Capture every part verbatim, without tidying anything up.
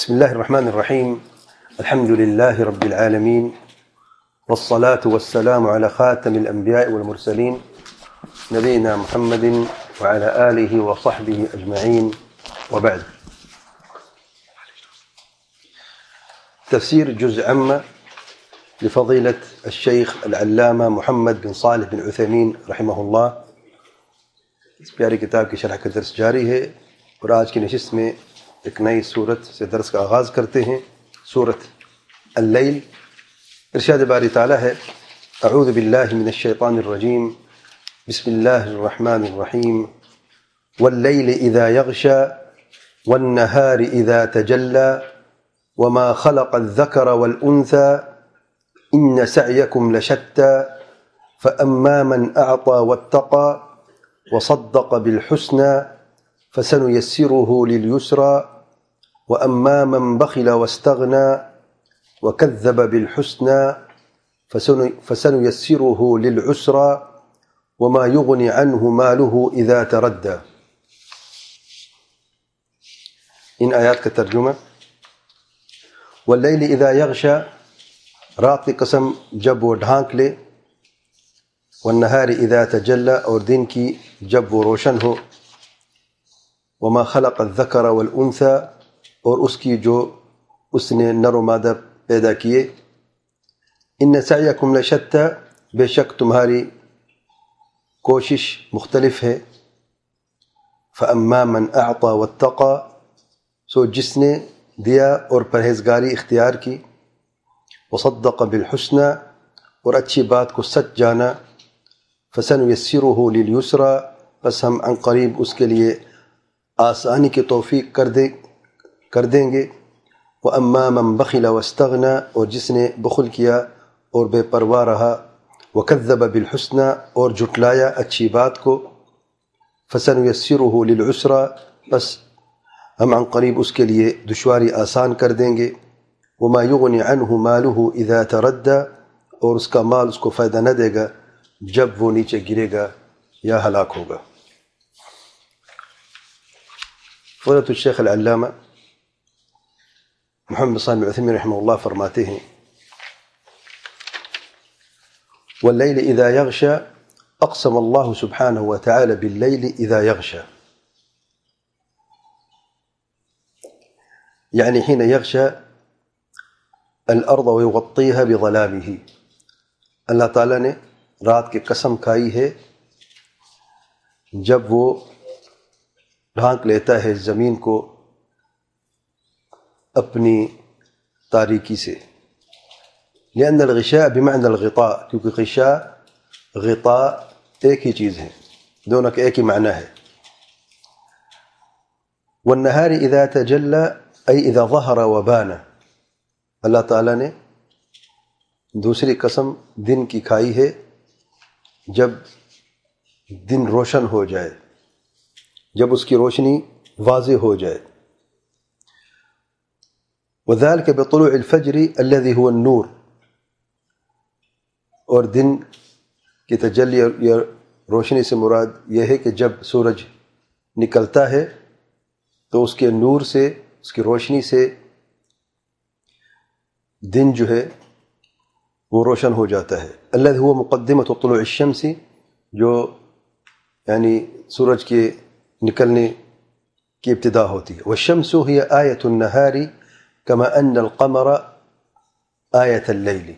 بسم الله الرحمن الرحيم. الحمد لله رب العالمين، والصلاة والسلام على خاتم الأنبياء والمرسلين نبينا محمد وعلى آله وصحبه أجمعين، وبعد. تفسير جزء عامة لفضيلة الشيخ العلامة محمد بن صالح بن عثيمين رحمہ اللہ. اس پیاری کتاب کی شرح کا درس جاری ہے اور آج کی نشست میں ایک نئی صورت سے درس کا آغاز کرتے ہیں. سورت اللیل. ارشاد باری تعالی ہے: اعوذ باللہ من الشیطان الرجیم، بسم اللہ الرحمن الرحیم، واللیل اذا یغشا والنہار اذا تجلی وما خلق الذکر والانثى ان سعیکم لشتی فاما من اعطى واتقى وصدق بالحسنى فسنيسره لليسرى وأما من بخل واستغنى وكذب بالحسنى فسنيسره للعسرى وما يغني عنه ماله إذا تردى. ان آیات کا ترجمہ: واللیل اذا یغشا، رات کی قسم جب وہ ڈھانک لے، والنہار اذا تجلی، اور دن کی جب وہ روشن ہو، وما خلق الذکر والانثى، اور اس کی جو اس نے نر و مادہ پیدا کیے، ان سعیکم لشتی، بے شک تمہاری کوشش مختلف ہے، فاما من اعطى واتقى، سو جس نے دیا اور پرہیزگاری اختیار کی، وصدق بالحسنى، اور اچھی بات کو سچ جانا، فسنيسره لليسرى، بس ہم عن قریب اس کے لیے آسانی کی توفیق کر دیں کر دیں گے. وَأَمَّا مَنْ بَخِلَ وَاسْتَغْنَى، اور جس نے بخل کیا اور بے پرواہ رہا، وَكَذَّبَ بِالْحُسْنَى، اور جھٹلایا اچھی بات کو، فَسَنُيَسِّرُهُ لِلْعُسْرَى، بس ہم عن قریب اس کے لیے دشواری آسان کر دیں گے. وَمَا يُغْنِ عَنْهُ مَالُهُ إِذَا تَرَدَّى، اور اس کا مال اس کو فائدہ نہ دے گا جب وہ نیچے گرے گا یا ہلاک ہوگا. فضیلۃ الشیخ العلامہ محمد صالح بن عثیمین رحمہ اللہ فرماتے ہیں: واللیل اذا یغشا، اقسم اللہ سبحانہ وتعالی باللیل اذا یغشا، یعنی حين یغشا الارض ویغطیها بظلامه، اللہ تعالیٰ نے رات کی قسم کھائی ہے جب وہ ڈھانک لیتا ہے زمین کو اپنی تاریکی سے. لأن الغشاء بمعنى الغطاء، کیونکہ غشاء غطاء ایک ہی چیز ہے، دونوں کا ایک ہی معنی ہے. والنہار اذا تجلی، ای اذا ظہر وبان، اللہ تعالیٰ نے دوسری قسم دن کی کھائی ہے جب دن روشن ہو جائے، جب اس کی روشنی واضح ہو جائے. وذلك بطلوع الفجر الذي هو النور، اور دن کی تجلی یا روشنی سے مراد یہ ہے کہ جب سورج نکلتا ہے تو اس کے نور سے، اس کی روشنی سے دن جو ہے وہ روشن ہو جاتا ہے. الذي هو مقدمة طلوع الشمس، جو یعنی سورج کے نکلنے کی ابتدا ہوتی ہے. والشمس هي آیۃ النہار کما ان القمر آیۃ اللیل،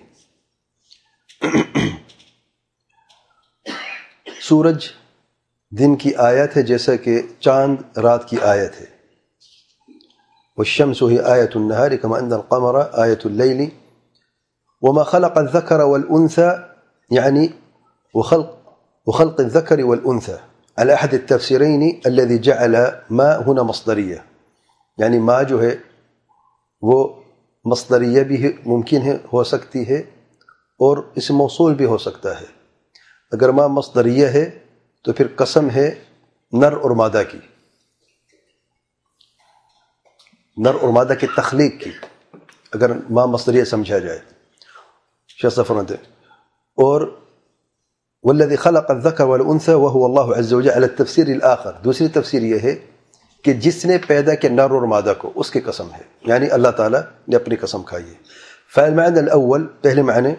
سورج دن کی آیت ہے جیسا کہ چاند رات کی آیت ہے. والشمس هي آیۃ النہار کما ان القمر آیۃ اللیل وما خلق الذکر والانثى، یعنی وخلق وخلق الذکر والانثى على احد التفسیرین الذي جعل ما هنا مصدریہ، یعنی ما جو ہے وہ مصدریہ بھی ممکن ہے ہو سکتی ہے اور اسم موصول بھی ہو سکتا ہے. اگر ما مصدریہ ہے تو پھر قسم ہے نر اور مادہ کی، نر اور مادہ کی تخلیق کی، اگر ما مصدریہ سمجھا جائے. شیخ فرماتے اور والذی خلق الذکر والانثى وهو اللہ عز وجل على التفسیر الآخر، دوسری تفسیر یہ ہے کہ جس نے پیدا کیا نر اور مادہ کو اس کی قسم ہے، یعنی اللہ تعالیٰ نے اپنی قسم کھائی ہے۔ فالمعنى الاول، پہلے معنی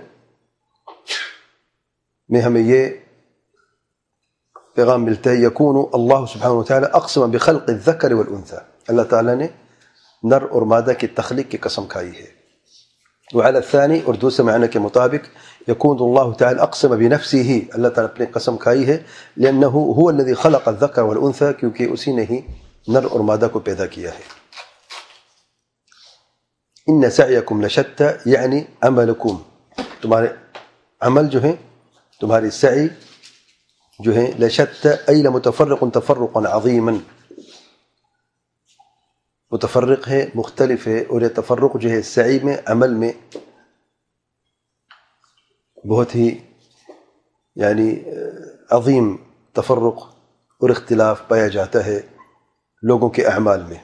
میں ہمیں یہ پیغام ملتا ہے، یکون اللہ سبحانہ وتعالی اقسم بخلق الذکر والانثى، اللہ تعالیٰ نے نر اور مادہ کی تخلیق کی قسم کھائی ہے۔ وعلى الثاني، اور دوسرے معنی کے مطابق، یکون اللہ تعالی اقسم بنفسه، اللہ تعالیٰ اپنی قسم کھائی ہے، لأنه هو الذي خلق الذکر والانثى، کیونکہ اسی نے ہی نر اور مادہ کو پیدا کیا ہے۔ ان سعیکم لشتی، یعنی عملکم، تمہارے عمل جو ہیں، تمہاری سعی جو ہے، لشتی ای لمتفرق تفرقا عظیما، متفرق ہے، مختلف ہے، اور یہ تفرق جو ہے سعی میں، عمل میں بہت ہی یعنی عظیم تفرق اور اختلاف پایا جاتا ہے لوگوں کے اعمال میں۔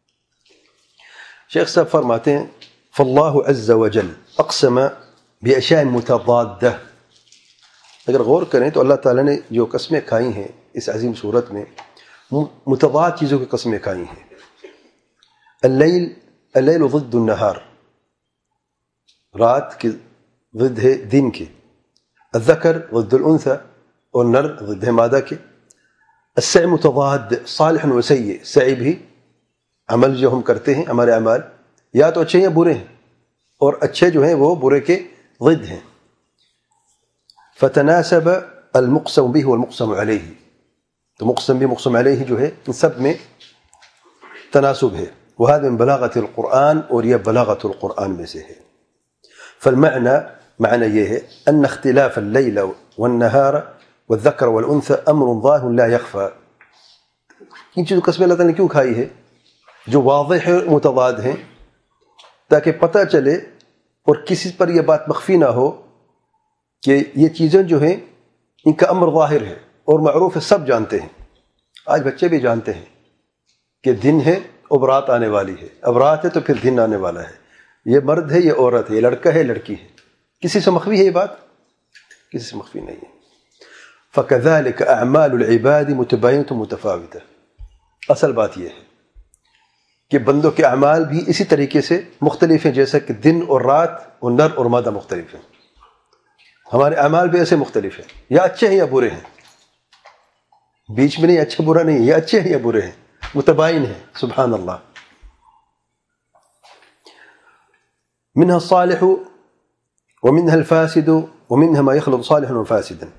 شیخ صاحب فرماتے ہیں فاللہ عز وجل اقسم باشیاء متضادہ، اگر غور کریں تو اللہ تعالیٰ نے جو قسمیں کھائی ہیں اس عظیم صورت میں، متضاد چیزوں کی قسمیں کھائی ہیں۔ اللیل، اللیل ضد النہار، رات کی ضد ہے دن کی، الذکر ضد الانثى، اور نر ضد ہے مادہ کے۔ السعی متضاد صالح و سیء، سعی بھی عمل جو ہم کرتے ہیں، ہمارے اعمال یا تو اچھے یا برے ہیں، اور اچھے جو ہیں وہ برے کے ضد ہیں۔ فتناسب المقسم به والمقسم علیہ، تو مقسم بھی مقسم علیہ جو ہے ان سب میں تناسب ہے۔ وهذا من بلاغة القرآن، اور یہ بلاغت القرآن میں سے ہے۔ فالمعنى، معنی یہ ہے ان اختلاف اللیل والنہار والذکر والانثى امر ظاہر لا يخفى، ان چیزوں قسمیں اللہ تعالیٰ نے کیوں کھائی ہے جو واضح ہے، متضاد ہیں، تاکہ پتہ چلے اور کسی پر یہ بات مخفی نہ ہو کہ یہ چیزیں جو ہیں ان کا امر ظاہر ہے اور معروف ہے، سب جانتے ہیں، آج بچے بھی جانتے ہیں کہ دن ہے اب رات آنے والی ہے، اب رات ہے تو پھر دن آنے والا ہے، یہ مرد ہے یہ عورت ہے، یہ لڑکا ہے لڑکی ہے، کسی سے مخفی ہے یہ بات؟ کسی سے مخفی نہیں ہے۔ فَكَذَلِكَ أَعْمَالُ الْعِبَادِ مُتَبَايِنَةٌ مُتَفَاوِتَةٌ، اصل بات یہ ہے کہ بندوں کے اعمال بھی اسی طریقے سے مختلف ہیں، جیسا کہ دن اور رات اور نر اور مادہ مختلف ہیں، ہمارے اعمال بھی ایسے مختلف ہیں، یا اچھے ہیں یا برے ہیں، بیچ میں نہیں، اچھا برا نہیں، یا اچھے ہیں یا برے ہیں، متباین ہیں، سبحان اللہ۔ منها الصالح ومنها الفاسد ومنها ما يخلط صالحا وفاسدا،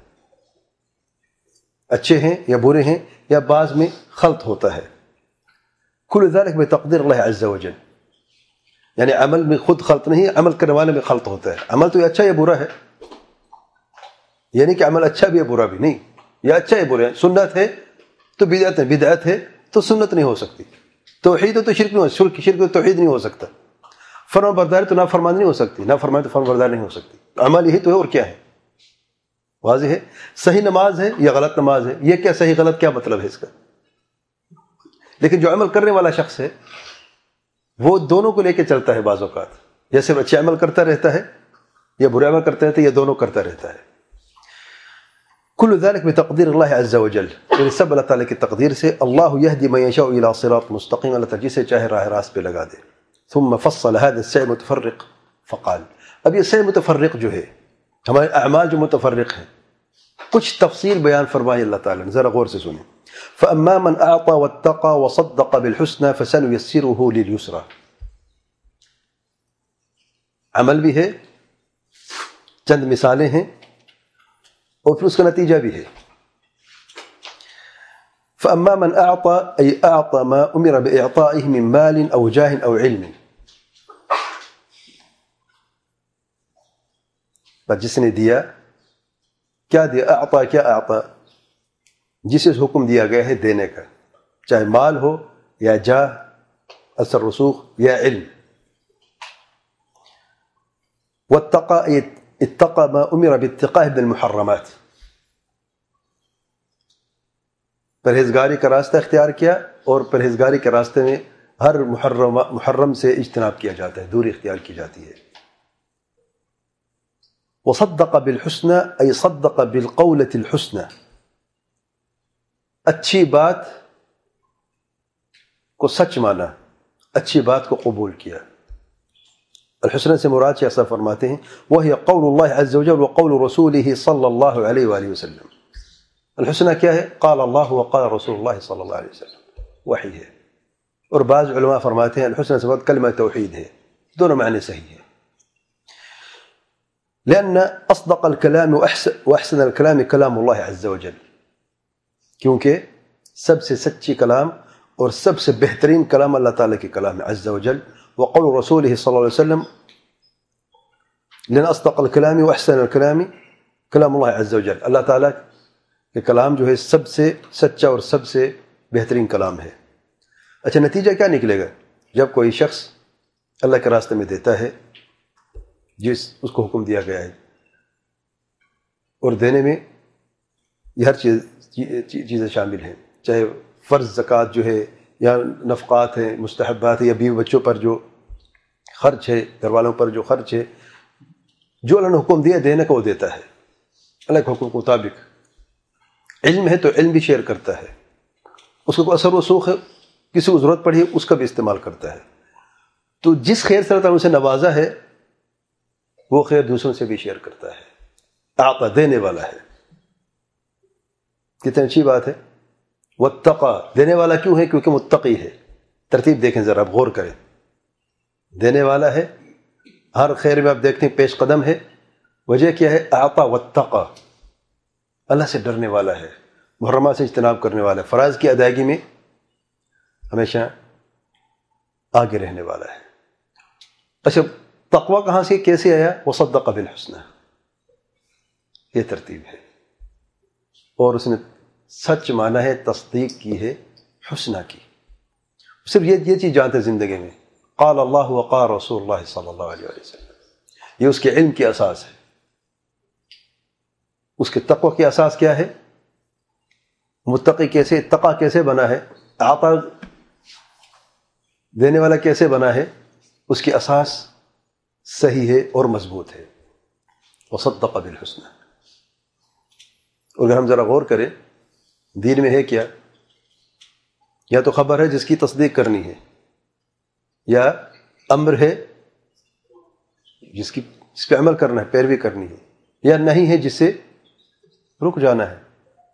اچھے ہیں یا برے ہیں، یا بعض میں خلط ہوتا ہے۔ كل ذلك بتقدير الله عز وجل، یعنی عمل میں خود خلط نہیں، عمل کرنے والے میں خلط ہوتا ہے۔ عمل تو یہ اچھا یا برا ہے، یعنی کہ عمل اچھا بھی ہے برا بھی نہیں، یا اچھا ہے برا ہے، سنت ہے تو بدعت ہے، بدعت ہے تو سنت نہیں ہو سکتی، توحید ہے تو شرک نہیں ہو سکتی، شرک تو توحید نہیں ہو سکتا، فرمان برداری تو نافرمانی نہیں ہو سکتی، نافرمانی تو فرمان برداری نہیں ہو سکتی، عمل یہی تو ہے اور کیا ہے، واضح ہے۔ صحیح نماز ہے یا غلط نماز ہے، یہ کیا صحیح غلط کیا مطلب ہے اس کا؟ لیکن جو عمل کرنے والا شخص ہے وہ دونوں کو لے کے چلتا ہے، بعض اوقات یا صرف اچھے عمل کرتا رہتا ہے یا برے عمل کرتا رہتا ہے، یا دونوں کرتا رہتا ہے۔ کل ذلك بتقدیر اللہ عز وجل، یعنی سب اللہ تعالیٰ کی تقدیر سے۔ اللہ یہدی من یشاء الی صراط مستقیم، اللہ تعالیٰ جسے چاہے راہ راست پہ لگا دے۔ ثم فصل هذا السعی متفرق فقال، اب یہ سعی متفرق جو ہے، ہمارے اعمال جو متفرق ہیں، کچھ تفصیل بیان فرمائی اللہ تعالیٰ نے، ذرا غور سے سنیں۔ فَأَمَّا مَنْ أَعْطَى وَاتَّقَى وَصَدَّقَ بِالْحُسْنَى فَسَنُيَسِّرُهُ لِلْيُسْرَى، عمل بھی ہے، چند مثالیں ہیں، اور پھر اس کا نتیجہ بھی ہے۔ فَأَمَّا مَنْ أَعْطَى أي أَعْطَى مَا أُمِرَ بِإِعْطَائِهِ مِنْ مَالٍ أَوْ جَاهٍ أَوْ عِلْمٍ، بس جس نے دیا، کیا دیا؟ اعطا، کیا اعطا؟ جسے حکم دیا گیا ہے دینے کا، چاہے مال ہو یا جاہ، اثر رسوخ یا علم۔ واتقى اتقى ما امر باتقائه من المحرمات، پرہیزگاری کا راستہ اختیار کیا، اور پرہیزگاری کے راستے میں ہر محرم محرم سے اجتناب کیا جاتا ہے، دوری اختیار کی جاتی ہے۔ وصدق بالحسنى أي صدق بالقولة الحسنى، اچھی بات کو سچ مانا، اچھی بات کو قبول کیا۔ الحسنى سے مراد شیخ صاحب فرماتے ہیں وہی قول اللہ عز وجل وقول رسولہ صلی اللہ علیہ وآلہ وسلم۔ الحسنى کیا ہے؟ قال اللہ وقال رسول اللہ صلی اللہ علیہ وسلم، وحی ہے۔ اور بعض علماء فرماتے ہیں الحسنى سے مراد کلمہ توحید ہے، دونوں معنی صحیح ہے۔ لأن أصدق الكلام وأحسن الكلام كلام الله عز وجل، کیونکہ سب سے سچی کلام اور سب سے بہترین کلام اللہ تعالیٰ کی کلام ہے عز وجل۔ وقول رسوله صلی اللہ علیہ وسلم لأن أصدق الكلام وأحسن الكلام كلام الله عز وجل، اللہ تعالیٰ کے کلام جو ہے سب سے سچا اور سب سے بہترین کلام ہے۔ اچھا نتیجہ کیا نکلے گا جب کوئی شخص اللہ کے راستے میں دیتا ہے جس اس کو حکم دیا گیا ہے، اور دینے میں یہ ہر چیز چیزیں شامل ہیں، چاہے فرض زکوٰۃ جو ہے یا نفقات ہیں، مستحبات ہیں، یا بیوی بچوں پر جو خرچ ہے، گھر والوں پر جو خرچ ہے، جو اللہ نے حکم دیا دینے کو وہ دیتا ہے اللہ کے حکم کے مطابق۔ علم ہے تو علم بھی شیئر کرتا ہے، اس کو کوئی اثر و رسوخ ہے، کسی کو ضرورت پڑی ہے اس کا بھی استعمال کرتا ہے۔ تو جس خیر سے اللہ تعالیٰ نے اسے نوازا ہے وہ خیر دوسروں سے بھی شیئر کرتا ہے، آقا دینے والا ہے۔ کتنی اچھی بات ہے۔ واتقا، دینے والا کیوں ہے؟ کیونکہ متقی ہے۔ ترتیب دیکھیں ذرا، آپ غور کریں، دینے والا ہے، ہر خیر میں آپ دیکھتے ہیں پیش قدم ہے، وجہ کیا ہے؟ اعطا واتقا، اللہ سے ڈرنے والا ہے، محرمات سے اجتناب کرنے والا ہے، فرائض کی ادائیگی میں ہمیشہ آگے رہنے والا ہے۔ اچھا تقوی کہاں سے کیسے آیا؟ وصدق بالحسنى، یہ ترتیب ہے، اور اس نے سچ مانا ہے، تصدیق کی ہے حسنہ کی۔ صرف یہ یہ چیز جانتے زندگی میں، قال اللہ وقال رسول اللہ صلی اللہ علیہ وسلم، یہ اس کے علم کی اساس ہے۔ اس کے تقوی کی اساس کیا ہے؟ متقی کیسے، تقا کیسے بنا ہے، عطا دینے والا کیسے بنا ہے، اس کی اساس صحیح ہے اور مضبوط ہے۔ وصدق بالحسنى۔ اور اگر ہم ذرا غور کریں دین میں ہے کیا، یا تو خبر ہے جس کی تصدیق کرنی ہے، یا امر ہے جس کی جس پہ عمل کرنا ہے، پیروی کرنی ہے، یا نہیں ہے جس سے رک جانا ہے۔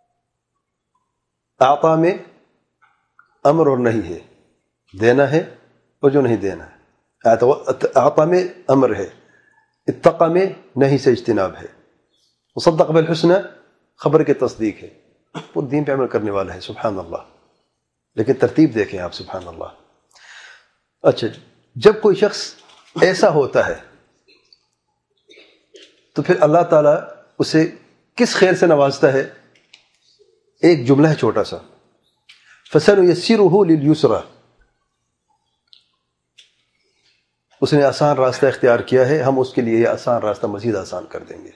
اعطا میں امر اور نہیں ہے، دینا ہے اور جو نہیں دینا ہے۔ اعطا میں امر ہے، اتقا میں نہیں سے اجتناب ہے، وصدق بالحسنى خبر کی تصدیق ہے، وہ دین پہ عمل کرنے والا ہے۔ سبحان اللہ۔ لیکن ترتیب دیکھیں آپ، سبحان اللہ۔ اچھا جب کوئی شخص ایسا ہوتا ہے تو پھر اللہ تعالیٰ اسے کس خیر سے نوازتا ہے؟ ایک جملہ ہے چھوٹا سا، فَسَنُيَسِّرُهُ لِلْيُسْرَى، اس نے آسان راستہ اختیار کیا ہے، ہم اس کے لیے یہ آسان راستہ مزید آسان کر دیں گے۔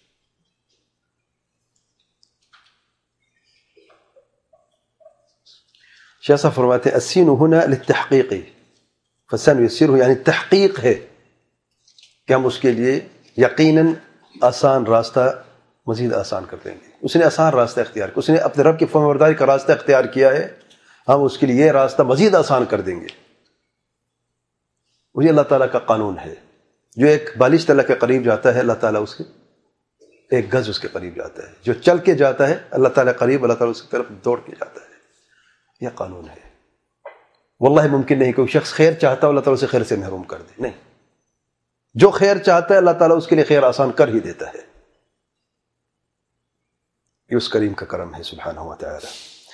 شیخ صاحب فرماتے ہیں السین ہنا للتحقیق، فسنیسرہ یعنی تحقیق ہے کہ ہم اس کے لیے یقیناً آسان راستہ مزید آسان کر دیں گے۔ اس نے آسان راستہ اختیار کیا، اس نے اپنے رب کی فرمانبرداری کا راستہ اختیار کیا ہے، ہم اس کے لیے یہ راستہ مزید آسان کر دیں گے۔ یہ اللہ تعالیٰ کا قانون ہے، جو ایک بالشت اللہ کے قریب جاتا ہے اللہ تعالیٰ اس کے ایک گز اس کے قریب جاتا ہے، جو چل کے جاتا ہے اللہ تعالیٰ قریب، اللہ تعالیٰ اس کی طرف دوڑ کے جاتا ہے۔ یہ قانون ہے۔ واللہ ممکن نہیں کوئی شخص خیر چاہتا ہے اللہ تعالیٰ اسے خیر سے محروم کر دے، نہیں، جو خیر چاہتا ہے اللہ تعالیٰ اس کے لیے خیر آسان کر ہی دیتا ہے۔ یہ اس کریم کا کرم ہے سبحانہ و تعالی۔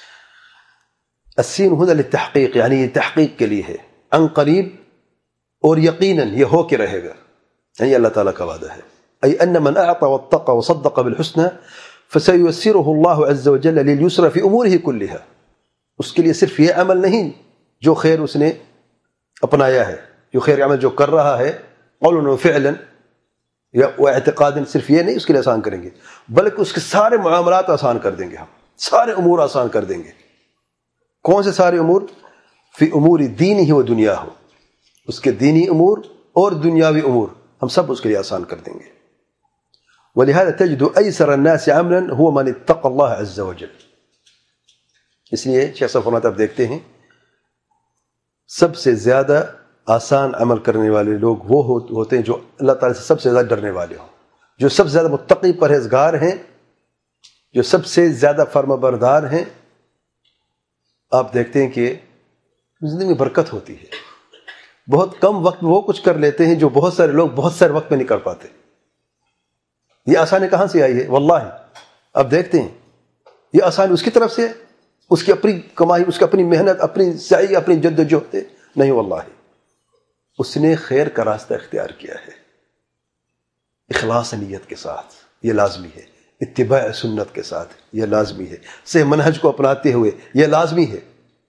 السین ہنا للتحقیق یعنی یہ تحقیق کے لیے ہے، ان قریب اور یقیناً یہ ہو کے رہے گا، یہ اللہ تعالیٰ کا وعدہ ہے۔ ای ان من اعطى واتقى وصدق بالحسنى فسييسره الله عز وجل لليسر في اموره كلها، اس کے لیے صرف یہ عمل نہیں جو خیر اس نے اپنایا ہے، جو خیر عمل جو کر رہا ہے قولا و فعلا یا اعتقادا، صرف یہ نہیں اس کے لیے آسان کریں گے، بلکہ اس کے سارے معاملات آسان کر دیں گے، ہم سارے امور آسان کر دیں گے۔ کون سے سارے امور؟ فی امور دینہ و دنیاہ، اس کے دینی امور اور دنیاوی امور ہم سب اس کے لیے آسان کر دیں گے۔ ولہذا تجد ایسر الناس عملا هو من اتقى اللہ عز وجل، اس لیے شیخ صاحب فرماتے آپ دیکھتے ہیں سب سے زیادہ آسان عمل کرنے والے لوگ وہ ہوتے ہیں جو اللہ تعالیٰ سے سب سے زیادہ ڈرنے والے ہوں، جو سب سے زیادہ متقی پرہیزگار ہیں، جو سب سے زیادہ فرما بردار ہیں۔ آپ دیکھتے ہیں کہ زندگی میں برکت ہوتی ہے، بہت کم وقت میں وہ کچھ کر لیتے ہیں جو بہت سارے لوگ بہت سارے وقت میں نہیں کر پاتے۔ یہ آسانی کہاں سے آئی ہے؟ واللہ آپ دیکھتے ہیں یہ آسانی اس کی طرف سے، اس کی اپنی کمائی، اس کی اپنی محنت، اپنی سعی، اپنی جد و جہد نہیں، واللہ اس نے خیر کا راستہ اختیار کیا ہے، اخلاص نیت کے ساتھ، یہ لازمی ہے، اتباع سنت کے ساتھ یہ لازمی ہے، صحیح منہج کو اپناتے ہوئے یہ لازمی ہے،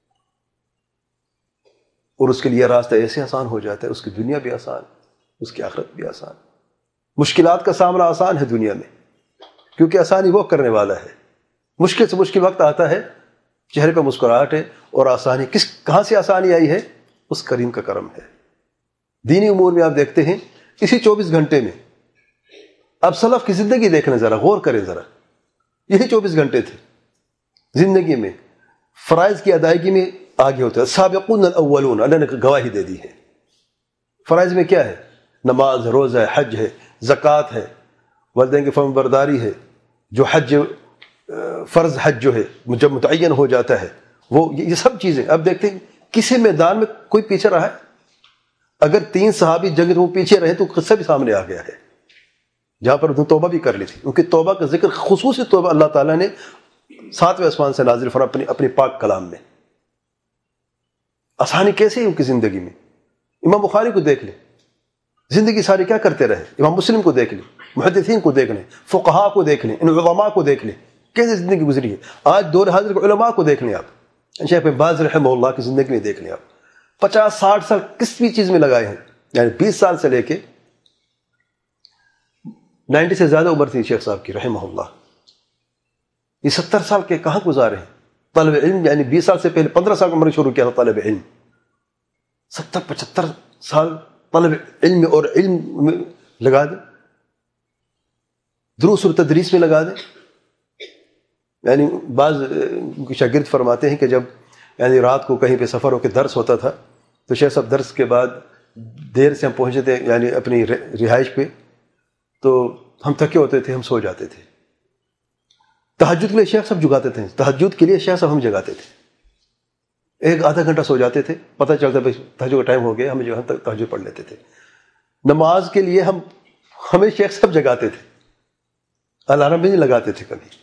اور اس کے لیے راستہ ایسے آسان ہو جاتا ہے، اس کی دنیا بھی آسان، اس کی آخرت بھی آسان۔ مشکلات کا سامنا آسان ہے دنیا میں، کیونکہ آسانی وہ کرنے والا ہے۔ مشکل سے مشکل وقت آتا ہے، چہرے پہ مسکراہٹ ہے، اور آسانی کس کہاں سے آسانی آئی ہے؟ اس کریم کا کرم ہے۔ دینی امور میں آپ دیکھتے ہیں اسی چوبیس گھنٹے میں، اب سلف کی زندگی دیکھنا، ذرا غور کریں ذرا، یہی چوبیس گھنٹے تھے زندگی میں، فرائض کی ادائیگی میں آگے ہوتا ہے۔ سابقون الاولون، اللہ نے گواہی دے دی ہے۔ فرائض میں کیا ہے؟ نماز، روزہ ہے، حج ہے، زکوٰۃ ہے، والدین کی فرمان برداری ہے، جو حج فرض حج جو ہے جب متعین ہو جاتا ہے وہ، یہ سب چیزیں اب دیکھتے ہیں کسی میدان میں کوئی پیچھے رہا ہے؟ اگر تین صحابی جنگ میں پیچھے رہے تو قصہ بھی سامنے آ گیا ہے، جہاں پر انہوں نے توبہ بھی کر لی تھی، ان کی توبہ کا ذکر، خصوصی توبہ اللہ تعالیٰ نے ساتویں آسمان سے نازل فرما اپنی اپنی پاک کلام میں۔ آسانی کیسے ہے ان کی زندگی میں؟ امام بخاری کو دیکھ لیں، زندگی ساری کیا کرتے رہے، امام مسلم کو دیکھ لیں، محدثین کو دیکھ لیں، فقہاء کو دیکھ لیں، ان علماء کو دیکھ لیں، کیسے زندگی گزری ہے۔ آج دور حاضر کے علماء کو دیکھ لیں آپ، شیخ بن باز رحمہ اللہ کی زندگی میں دیکھ لیں آپ، پچاس ساٹھ سال کس بھی چیز میں لگائے ہیں، یعنی بیس سال سے لے کے نائنٹی سے زیادہ عمر تھی شیخ صاحب کی رحمہ اللہ، یہ ستر سال کے کہاں گزارے ہیں طالب علم، یعنی بیس سال سے پہلے پندرہ سال کی عمر شروع کیا تھا طالب علم، ستر پچہتر سال طالب علم اور علم میں لگا دیں، دروس اور تدریس میں لگا دیں۔ یعنی بعض شاگرد فرماتے ہیں کہ جب یعنی رات کو کہیں پہ سفر ہو کے درس ہوتا تھا تو شیخ صاحب درس کے بعد دیر سے ہم پہنچے تھے یعنی اپنی رہائش پہ، تو ہم تھکے ہوتے تھے، ہم سو جاتے تھے۔ تہجد کے لیے شیخ صاحب جگاتے تھے، تہجد کے لیے شیخ صاحب ہم جگاتے تھے، ایک آدھا گھنٹہ سو جاتے تھے، پتہ چلتا بھائی تہجد کا ٹائم ہو گیا، ہم جو ہے تہجد پڑھ لیتے تھے۔ نماز کے لیے ہم ہمیں شیخ صاحب جگاتے تھے، الارم بھی نہیں لگاتے تھے کبھی۔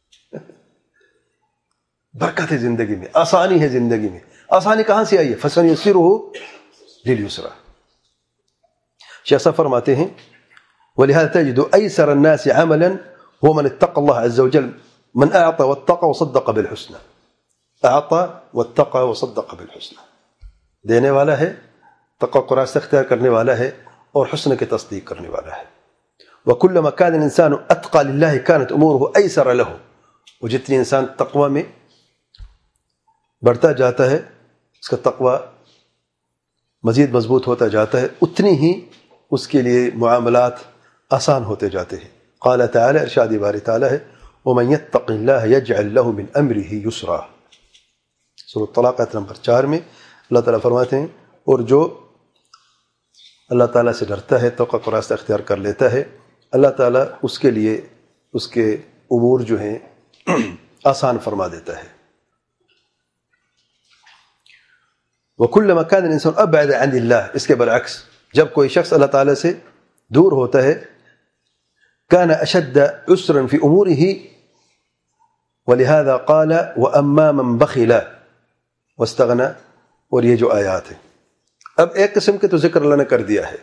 برکت ہے زندگی میں، آسانی ہے زندگی میں۔ آسانی کہاں سے آئی ہے؟ فَسَنُيَسِّرُهُ لِلْيُسْرَىٰ۔ شیخ صاحب فرماتے ہیں وَلِهَذَا تَجِدُ أَيْسَرَ النَّاسِ عَمَلًا هُوَ مَنِ اتَّقَى اللَّهَ عَزَّ وَجَلَّ مَنْ أَعْطَى وَاتَّقَى وَصَدَّقَ بِالْحُسْنَى۔ أَعْطَى وَاتَّقَى وَصَدَّقَ بِالْحُسْنَى، دینے والا ہے، تقوی کو راستہ اختیار کرنے والا ہے، اور حسن کی تصدیق کرنے والا ہے۔ وَكُلَّمَا كَانَ الْإِنسَانُ أَتْقَى لِلَّهِ كَانَتْ أُمُورُهُ أَيْسَرَ لَهُ، وہ جتنی انسان تقوی میں بڑھتا جاتا ہے، اس کا تقوی مزید مضبوط ہوتا جاتا ہے، اتنی ہی اس کے لیے معاملات آسان ہوتے جاتے ہیں۔ قال تعالی، ارشاد باری تعالی ہے، وَمَنْ يَتَّقِ اللَّهَ يَجْعَلْ لَهُ مِنْ أَمْرِهِ يُسْرًا۔ سورۃ طلاق آیت نمبر چار میں اللہ تعالیٰ فرماتے ہیں، اور جو اللہ تعالیٰ سے ڈرتا ہے، تقوی کا راستہ اختیار کر لیتا ہے، اللہ تعالیٰ اس کے لیے اس کے امور جو ہیں آسان فرما دیتا ہے۔ وَكُلَّمَا كَانَ الْإِنسَانُ أَبْعَدَ عَنِ اللَّهِ، اس کے برعکس جب کوئی شخص اللہ تعالیٰ سے دور ہوتا ہے، كَانَ أَشَدَّ عُسْرًا فِي أُمُورِهِ، وَلِهَذَا قَالَ وَأَمَّا مَنْ بَخِلَ وَاسْتَغْنَى، اور یہ جو آیات ہیں، اب ایک قسم کے تو ذکر اللہ نے کر دیا ہے،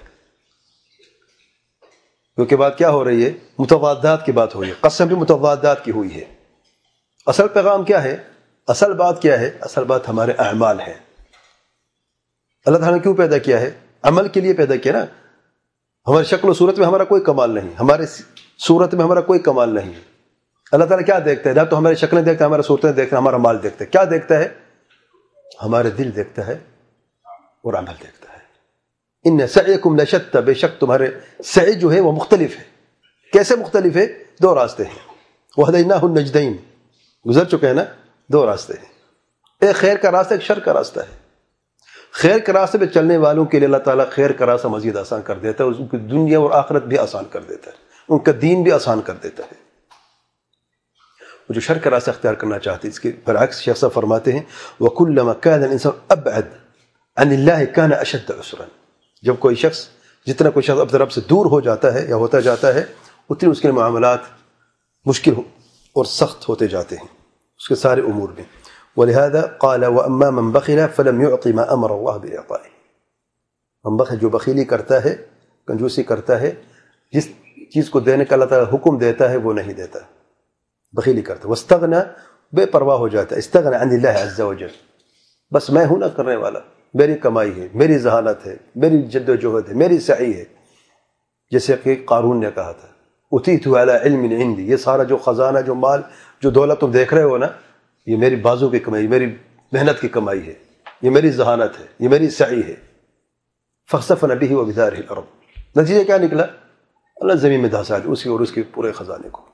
کیونکہ بات کیا ہو رہی ہے؟ متضادات کی بات ہوئی ہے، قسم بھی متضادات کی ہوئی ہے۔ اصل پیغام کیا ہے؟ اصل بات کیا ہے؟ اصل بات ہمارے اعمال ہیں۔ اللہ تعالیٰ نے کیوں پیدا کیا ہے؟ عمل کے لیے پیدا کیا نا۔ ہماری شکل و صورت میں ہمارا کوئی کمال نہیں، ہمارے صورت میں ہمارا کوئی کمال نہیں۔ اللہ تعالیٰ کیا دیکھتا ہے؟ نہ تو ہماری شکلیں دیکھتا ہے، ہمارا صورتیں دیکھتا ہے، ہمارا مال دیکھتا ہے۔ کیا دیکھتا ہے؟ ہمارے دل دیکھتا ہے اور عمل دیکھتا ہے۔ ان سعیکم لشتی، بے شک تمہارے سعی جو ہے وہ مختلف ہے۔ کیسے مختلف ہے؟ دو راستے ہیں، وہدیناہ النجدین، گزر چکے ہیں نا، دو راستے ہیں، ایک خیر کا راستہ، ایک شر کا راستہ ہے۔ خیر کے راستے پہ چلنے والوں کے لیے اللہ تعالیٰ خیر کا راستہ مزید آسان کر دیتا ہے، ان کی دنیا اور آخرت بھی آسان کر دیتا ہے، ان کا دین بھی آسان کر دیتا ہے۔ وہ جو شر کا راستہ اختیار کرنا چاہتے ہیں، اس کے برعکس شیخ صاحب فرماتے ہیں وَكُلَّمَا كَانَ الْإِنسَانُ أَبْعَدَ عَنِ اللَّهِ كَانَ أَشَدَّ عُسْرًا۔ جب کوئی شخص جتنا کوئی شخص اپنے رب سے دور ہو جاتا ہے یا ہوتا جاتا ہے، اتنی اس کے معاملات مشکل اور سخت ہوتے جاتے ہیں اس کے سارے امور میں۔ وَلِهَذَا قَالَ وَأَمَّا مَنْ بَخِلَ فَلَمْ يُعْطِ مَا أَمَرَ اللَّهُ بِإِعْطَائِهِ۔ من بخل جو بخیلی کرتا ہے، کنجوسی کرتا ہے، جس چیز کو دینے کا اللہ تعالیٰ حکم دیتا ہے وہ نہیں دیتا، بخیلی کرتا ہے۔ واستغنى بے پرواہ ہو جاتا ہے، استغنى عن اللہ عز وجل، بس میں ہوں نہ کرنے والا، میری کمائی ہے، میری ذہانت ہے، میری جد و جہد ہے، میری سعی ہے، جیسے کہ قارون نے کہا تھا اتیت علی علم عندی، یہ سارا جو خزانہ، جو مال، جو دولت تم دیکھ رہے ہو نا، یہ میری بازو کی کمائی، میری محنت کی کمائی ہے، یہ میری ذہانت ہے، یہ میری سعی ہے۔ فخسفنا به وبداره الارض، نتیجہ کیا نکلا؟ اللہ زمین میں دھسا دیا اسی اور اس کے پورے خزانے کو۔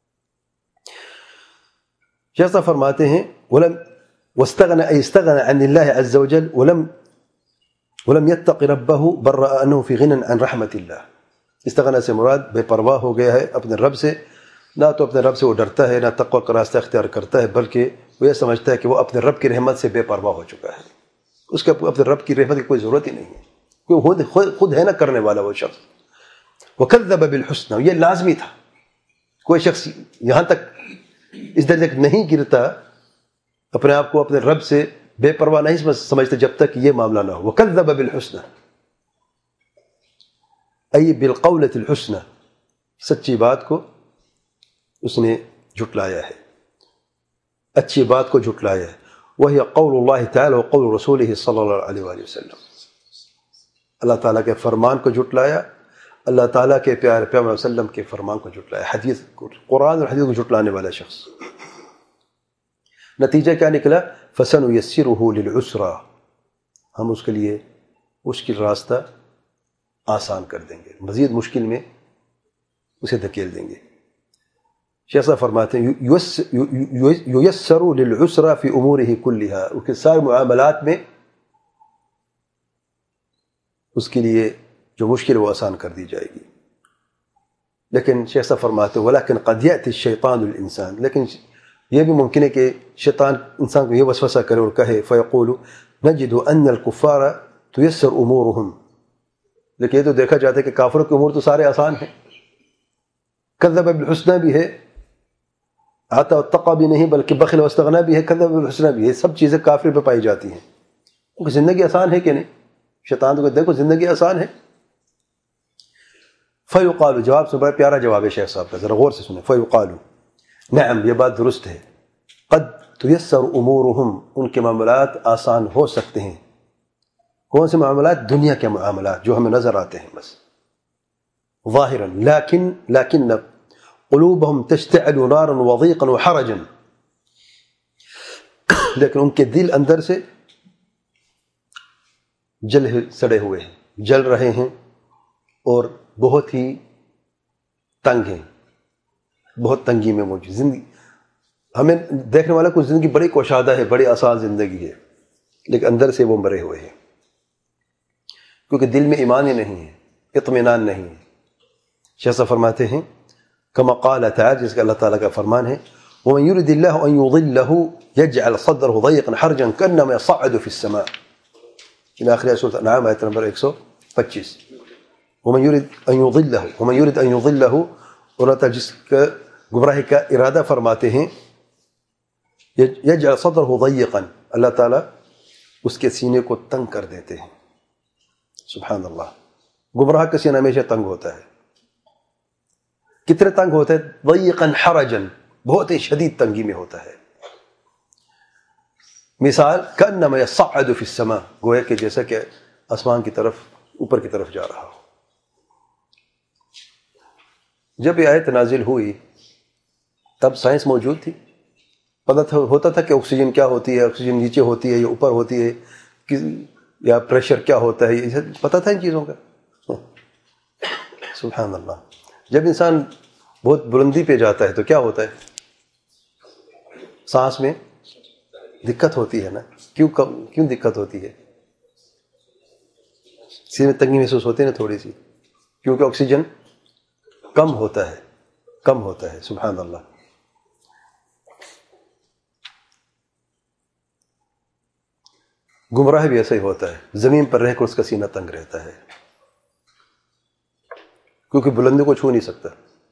شیخ صاحب فرماتے ہیں ولم واستغنى اي استغنى عن الله عز وجل ولم ولم يتق ربه برأ انه في غنى عن رحمة الله۔ استغنى سے مراد بے پرواہ ہو گیا ہے اپنے رب سے، نہ تو اپنے رب سے وہ ڈرتا ہے، نہ تقوی کا راستہ اختیار کرتا ہے، بلکہ وہ یہ سمجھتا ہے کہ وہ اپنے رب کی رحمت سے بے پرواہ ہو چکا ہے، اس کا اپنے رب کی رحمت کی کوئی ضرورت ہی نہیں ہے، کوئی خود خود ہے نہ کرنے والا وہ شخص۔ وَكَذَّبَ بِالْحُسْنَى، یہ لازمی تھا، کوئی شخص یہاں تک اس درجے تک نہیں گرتا، اپنے آپ کو اپنے رب سے بے پرواہ نہیں سمجھتے جب تک یہ معاملہ نہ ہو۔ وَكَذَّبَ بِالْحُسْنَى ای بالقولۃ الحسنى، سچی بات کو اس نے جھٹلایا ہے، اچھی بات کو جھٹلایا ہے۔ وہی قول اللہ تعالی وقول رسولہ صلی اللہ علیہ وآلہ وسلم، اللہ تعالیٰ کے فرمان کو جھٹلایا، اللہ تعالیٰ کے پیارے پیغمبر صلی اللہ علیہ وسلم کے فرمان کو جھٹلایا، حدیث کو، قرآن اور حدیث کو جھٹلانے والا شخص۔ نتیجہ کیا نکلا؟ فَسَنُيَسِّرُهُ لِلْعُسْرَى، ہم اس کے لیے مشکل راستہ آسان کر دیں گے، مزید مشکل میں اسے دھکیل دیں گے۔ شیخ صاحب فرماتے ہیں یُيَسَّرُ لِلْعُسْرَى فِي أُمُورِهِ كُلِّهَا، اس کے سارے معاملات میں اس کے لیے جو مشکل وہ آسان کر دی جائے گی۔ لیکن شیخ صاحب فرماتے ہیں وَلَكِنْ قَدْ يَأْتِ الشَّيْطَانُ الْإِنسان، لیکن یہ بھی ممکن ہے کہ شیطان انسان کو یہ وسوسہ کرے اور کہے فَيَقُولُ نَجِدُ أَنَّ الْكُفَّارَ تُيَسَّرُ أُمُورُهُمْ، لیکن یہ تو دیکھا جاتا ہے کہ کافروں کے امور تو سارے آسان ہیں، کذب بالحسنى بھی ہے، آتا واتقى بھی نہیں بلکہ بخل واستغنى بھی ہے، کذب بالحسنى بھی ہے، سب چیزیں کافر پہ پائی جاتی ہیں، کیونکہ زندگی آسان ہے کہ نہیں؟ شیطان تو دیکھو زندگی آسان ہے۔ فیقال، جواب سے بڑا پیارا جواب ہے شیخ صاحب کا، ذرا غور سے سنیں۔ فیقال، نعم، یہ بات درست ہے، قد تیسر امورہم، ان کے معاملات آسان ہو سکتے ہیں۔ کون سے معاملات؟ دنیا کے معاملات جو ہمیں نظر آتے ہیں بس ظاہرا، لیکن لیکن قلوبہم تشتعل نارا وضیقا وحرجا، لیکن ان کے دل اندر سے جل سڑے ہوئے ہیں، جل رہے ہیں اور بہت ہی تنگ ہیں، بہت تنگی میں موجود۔ زندگی ہمیں دیکھنے والا کو زندگی بڑی کوشادہ ہے، بڑی آسان زندگی ہے، لیکن اندر سے وہ مرے ہوئے ہیں، کیونکہ دل میں ایمان ہی نہیں ہے، اطمینان نہیں ہے۔ شیخ صاحب فرماتے ہیں کما قال تعالی، جس کا اللہ تعالیٰ کا فرمان ہے وَمَن يُرِدِ اللَّهُ أَن يُضِلَّهُ يَجْعَلْ صَدْرَهُ ضَيِّقًا حَرْجًا كَأَنَّمَا يَصَّعَّدُ فِي السَّمَاءِ، ان آخری سورۃ الانعام آیت نمبر ایک سو پچیس۔ وَمَن يُرِدْ أَن يُضِلَّهُ وَمَن يُرِدْ أَن يُضِلَّهُ، اللہ تعالیٰ جس کا گمراہی کا ارادہ فرماتے ہیں يَجْعَلْ صَدْرَهُ ضَيِّقًا، اللہ تعالیٰ اس کے سینے کو تنگ کر دیتے ہیں۔ سبحان اللہ، گمراہ کا سینہ ہمیشہ تنگ ہوتا ہے، کتنے تنگ ہوتا ہے؟ ضیقا حرجا، بہت ہی شدید تنگی میں ہوتا ہے۔ مثال کأنما یصعد فی السماء، گویا کہ جیسا کہ آسمان کی طرف، اوپر کی طرف جا رہا ہو۔ جب یہ آیت نازل ہوئی تب سائنس موجود تھی، پتہ ہوتا تھا کہ آکسیجن کیا ہوتی ہے، آکسیجن نیچے ہوتی ہے یا اوپر ہوتی ہے، یا پریشر کیا ہوتا ہے، یہ پتہ تھا ان چیزوں کا؟ سبحان اللہ۔ جب انسان بہت بلندی پہ جاتا ہے تو کیا ہوتا ہے؟ سانس میں دقت ہوتی ہے نا، کیوں کیوں دقت ہوتی ہے؟ سینے میں تنگی محسوس ہوتی ہے نا تھوڑی سی، کیونکہ آکسیجن کم ہوتا ہے کم ہوتا ہے سبحان اللہ. گمراہ بھی ایسا ہی ہوتا ہے، زمین پر رہ کر اس کا سینہ تنگ رہتا ہے کیونکہ بلندی کو چھو نہیں سکتا.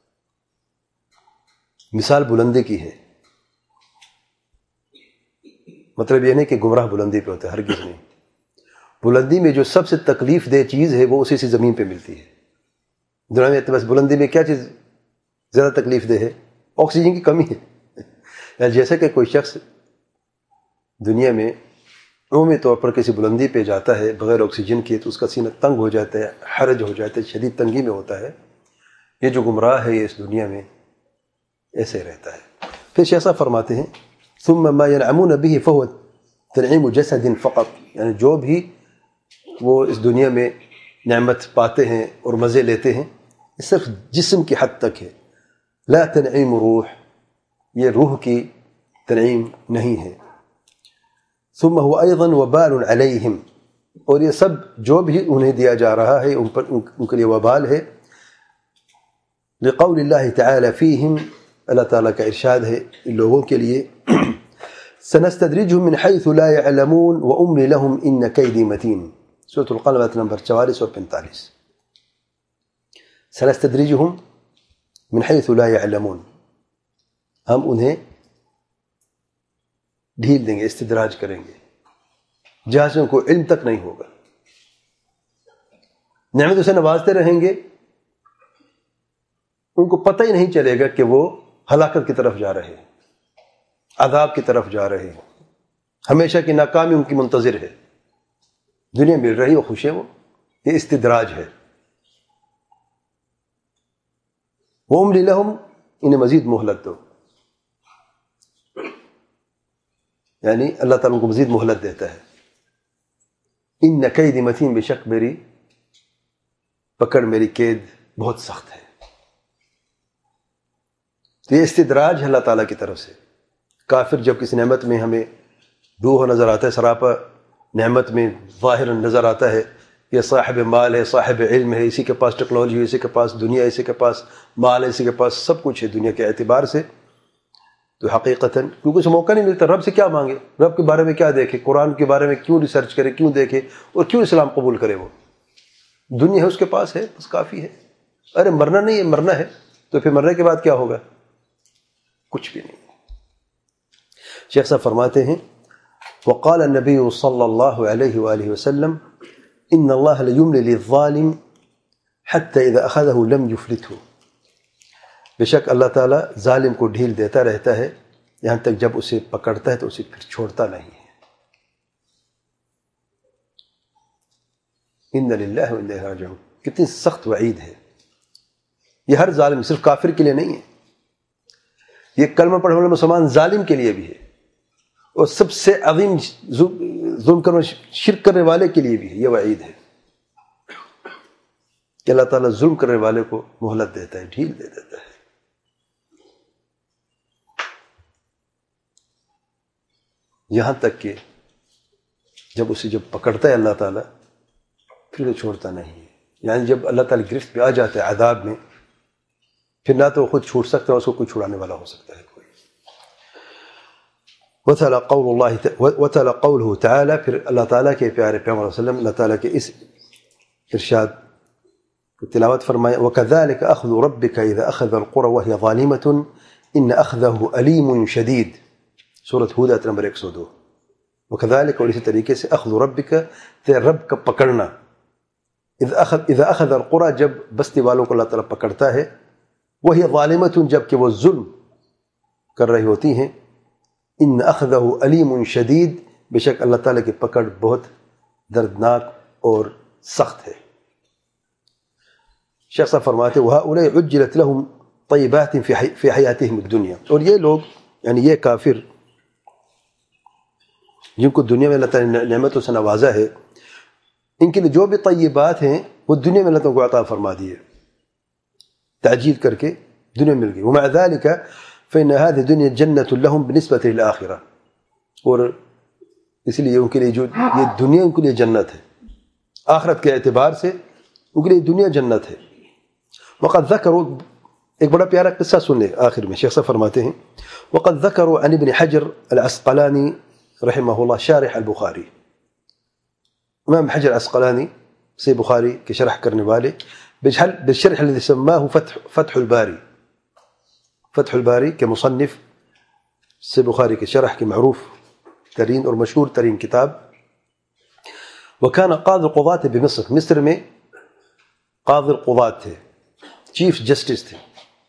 مثال بلندی کی ہے، مطلب یہ نہیں کہ گمراہ بلندی پہ ہوتا ہے، ہرگز نہیں. بلندی میں جو سب سے تکلیف دہ چیز ہے وہ اسی سے زمین پہ ملتی ہے. دنیا میں بس بلندی میں کیا چیز زیادہ تکلیف دہ ہے؟ آکسیجن کی کمی ہے. جیسے کہ کوئی شخص دنیا میں عمومی طور پر کسی بلندی پہ جاتا ہے بغیر آکسیجن کے تو اس کا سینہ تنگ ہو جاتا ہے، حرج ہو جاتا ہے، شدید تنگی میں ہوتا ہے. یہ جو گمراہ ہے یہ اس دنیا میں ایسے رہتا ہے. پھر شیخ صاحب فرماتے ہیں ثم ما ينعمون به فهو تنعيم جسد فقط، یعنی جو بھی وہ اس دنیا میں نعمت پاتے ہیں اور مزے لیتے ہیں یہ صرف جسم کی حد تک ہے. لا تنعیم روح، یہ روح کی تنعیم نہیں ہے. ثم هو ايضا وبال عليهم، اور یہ سب جو بھی انہیں دیا جا رہا ہے ان پر ان کے لیے وبال ہے. لقول اللہ تعالی فیہم، اللہ تعالیٰ کا ارشاد ہے ان لوگوں کے لیے سنستدرجهم من حيث لا يعلمون واملی لهم ان کیدی متین. سورۃ القلم آیت نمبر چوالیس اور پینتالیس. سنستدرجهم من حيث لا يعلمون، ہم انہیں ڈھیل دیں گے، استدراج کریں گے جہاں سے ان کو علم تک نہیں ہوگا. نعمتوں سے نوازتے رہیں گے، ان کو پتہ ہی نہیں چلے گا کہ وہ ہلاکت کی طرف جا رہے ہیں، عذاب کی طرف جا رہے ہیں. ہمیشہ کی ناکامی ان کی منتظر ہے. دنیا مل رہی وہ خوش ہے، وہ یہ استدراج ہے. وَأُمْلِي لَهُمْ، انہیں مزید مہلت دو، یعنی اللہ تعالیٰ کو مزید مہلت دیتا ہے. ان کیدی متین، بے شک میری پکڑ، میری قید بہت سخت ہے. تو یہ استدراج ہے اللہ تعالیٰ کی طرف سے. کافر جب کسی نعمت میں ہمیں روح نظر آتا ہے، سراپا نعمت میں ظاہر نظر آتا ہے، یہ صاحب مال ہے، صاحب علم ہے، اسی کے پاس ٹیکنالوجی ہے، اسی کے پاس دنیا، اسی کے پاس مال ہے، اسی کے پاس سب کچھ ہے دنیا کے اعتبار سے، تو حقیقتاً کیونکہ اسے موقع نہیں ملتا. رب سے کیا مانگے، رب کے بارے میں کیا دیکھے، قرآن کے بارے میں کیوں ریسرچ کرے، کیوں دیکھے اور کیوں اسلام قبول کرے؟ وہ دنیا ہے اس کے پاس ہے، بس کافی ہے. ارے مرنا نہیں ہے، مرنا ہے تو پھر مرنے کے بعد کیا ہوگا؟ کچھ بھی نہیں. شیخ صاحب فرماتے ہیں وقال النبی صلی اللہ علیہ وآلہ وسلم ان اللہ لیملی للظالم حتی اذا اخذه لم یفلته، بے شک اللہ تعالیٰ ظالم کو ڈھیل دیتا رہتا ہے یہاں تک جب اسے پکڑتا ہے تو اسے پھر چھوڑتا نہیں ہے. ان للہ و انا الیہ راجعون، کتنی سخت وعید ہے. یہ ہر ظالم، صرف کافر کے لیے نہیں ہے، یہ کلمہ پڑھنے والے مسلمان ظالم کے لیے بھی ہے، اور سب سے عظیم ظلم کرنے شرک کرنے والے کے لیے بھی ہے. یہ وعید ہے کہ اللہ تعالیٰ ظلم کرنے والے کو مہلت دیتا ہے، ڈھیل دے دیتا ہے. یہاں تک کہ جب اسے جب پکڑتا ہے اللہ تعالیٰ پھر وہ چھوڑتا نہیں ہے. یعنی جب اللہ تعالیٰ گرفت میں آ جاتا ہے عذاب میں، پھر نہ تو وہ خود چھوٹ سکتا ہے، اس کو کوئی چھڑانے والا ہو سکتا ہے کوئی. وتلا قول اللہ وتلا قوله تعالی، پھر اللہ تعالیٰ کے پیارے پیغمبر صلی اللہ علیہ وسلم اللہ تعالیٰ کے اس ارشاد کو تلاوت فرمائے وَكَذَلِكَ أَخْذُ رَبِّكَ إِذَا أَخَذَ الْقُرَى وَهِيَ ظَالِمَةٌ إِنَّ أَخْذَهُ أَلِيمٌ شَدِيد. سورۃ ہود آیت نمبر ایک سو دو. وَكَذَلِكَ، اور اسی طریقے سے أَخْذُ رَبِّكَ، تیرے رب کا پکڑنا، اذا اخذ القرى، جب بستی والوں کو اللہ تعالیٰ پکڑتا ہے، وہی ظالمۃ، جب کہ وہ ظلم کر رہی ہوتی ہیں، ان اخذہ علیم شدید، بے شک اللہ تعالیٰ کی پکڑ بہت دردناک اور سخت ہے. شیخ صاحب فرماتے وہؤلاء عجلت لهم طیبات فی حیاتهم الدنیا، اور یہ لوگ یعنی یہ کافر جن کو دنیا میں اللہ تعالیٰ نے نعمتوں سے نوازا ہے، ان کے لیے جو بھی طیبات ہیں وہ دنیا میں اللہ تعالیٰ کو عطا فرما دیے، تعجیل کر کے دنیا مل گئی. ومع ذلك فإن هذه الدنيا جنة لهم بالنسبة للآخرة، اور اس لیے ان کے لیے جو یہ دنیا ان کے لیے جنت ہے، آخرت کے اعتبار سے ان کے لیے دنیا جنت ہے. وقد ذکروا، ایک بڑا پیارا قصہ سن لیں آخر میں. شیخ صاحب فرماتے ہیں وقد ذکروا عن ابن حجر العسقلانی رحمہ اللہ شارح البخاری. امام حجر عسقلانی سے بخاری کے شرح کرنے والے بالشرح الذي سماه فتح فتح الباری، فتح الباری کے مصنف سے بخاری کے شرح کی معروف ترین اور مشہور ترین کتاب. وكان قاضي القضاة بمصر، مصر میں قاضي القضاة تھے، چیف جسٹس تھے.